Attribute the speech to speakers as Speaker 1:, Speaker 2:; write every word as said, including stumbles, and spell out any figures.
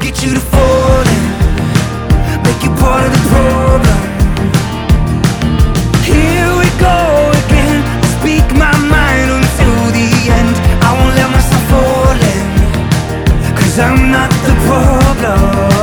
Speaker 1: get you to falling, make you part of the problem. Here we go again, I speak my mind until the end. I won't let myself fall in, 'cause I'm not the problem.